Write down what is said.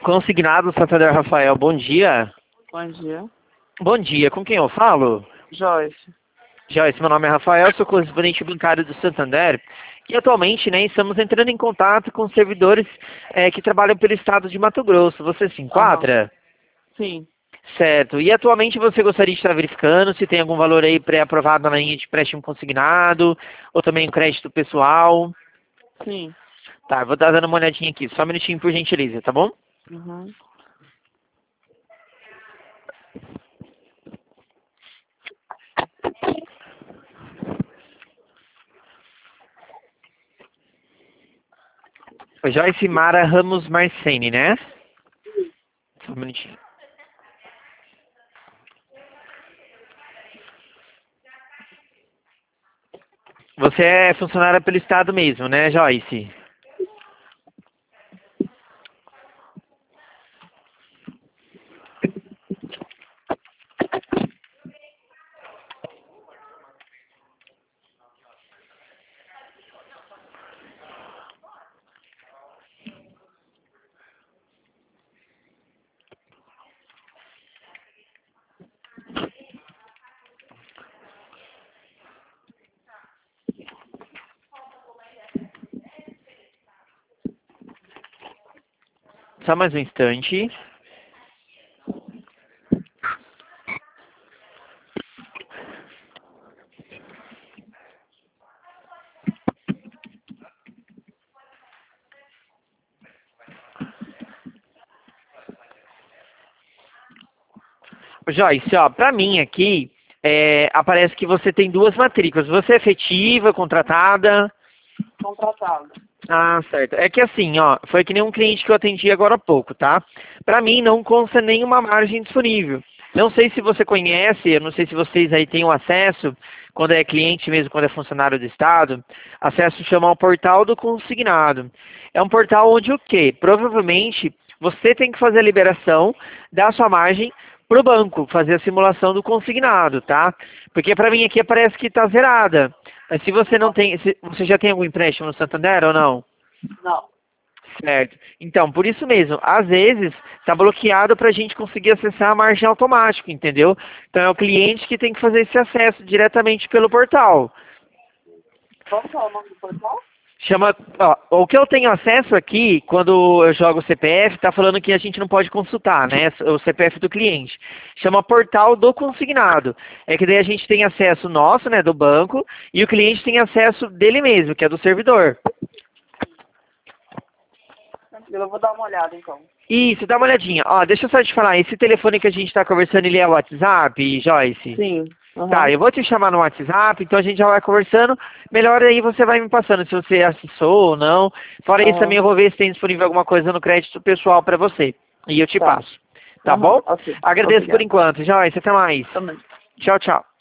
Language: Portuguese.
Consignado Santander Rafael, bom dia. Bom dia. Bom dia, com quem eu falo? Joyce. Joyce, meu nome é Rafael, sou correspondente bancário do Santander e atualmente estamos entrando em contato com servidores que trabalham pelo estado de Mato Grosso. Você se Aham. enquadra? Sim. Certo. E atualmente você gostaria de estar verificando se tem algum valor aí pré-aprovado na linha de empréstimo consignado ou também um crédito pessoal? Sim. Tá, eu vou estar dando uma olhadinha aqui. Só um minutinho por gentileza, tá bom? Uhum. Joyce Mara Ramos Marcene, né? Só um minutinho. Você é funcionária pelo Estado mesmo, né, Joyce? Só mais um instante. Joyce, ó, pra mim aqui, aparece que você tem duas matrículas. Você é efetiva, contratada? Contratado. Ah, certo. É que assim, ó, foi que nem um cliente que eu atendi agora há pouco, tá? Pra mim não consta nenhuma margem disponível. Não sei se você conhece, eu não sei se vocês aí têm o acesso, quando é cliente mesmo, quando é funcionário do Estado, acesso chama ao portal do consignado. É um portal onde o quê? Provavelmente você tem que fazer a liberação da sua margem para o banco, fazer a simulação do consignado, tá? Porque para mim aqui aparece que está zerada. Mas se você não tem, você já tem algum empréstimo no Santander ou não? Não. Certo. Então, por isso mesmo, às vezes está bloqueado para a gente conseguir acessar a margem automática, entendeu? Então é o cliente que tem que fazer esse acesso diretamente pelo portal. Qual que é o nome do portal? Chama, ó, o que eu tenho acesso aqui, quando eu jogo o CPF, está falando que a gente não pode consultar, né? O CPF do cliente. Chama Portal do Consignado. É que daí a gente tem acesso nosso, né, do banco, e o cliente tem acesso dele mesmo, que é do servidor. Eu vou dar uma olhada, então. Isso, dá uma olhadinha. Ó, deixa eu só te falar, esse telefone que a gente está conversando, ele é o WhatsApp, Joyce? Sim. Tá, Aham. eu vou te chamar no WhatsApp, então a gente já vai conversando. Melhor aí você vai me passando se você acessou ou não. Fora isso também Aham. eu vou ver se tem disponível alguma coisa no crédito pessoal para você. E eu te Tá. passo. Tá Aham. bom? Ok. Agradeço por Obrigada. enquanto. Joyce, até mais. Também. Tchau, tchau.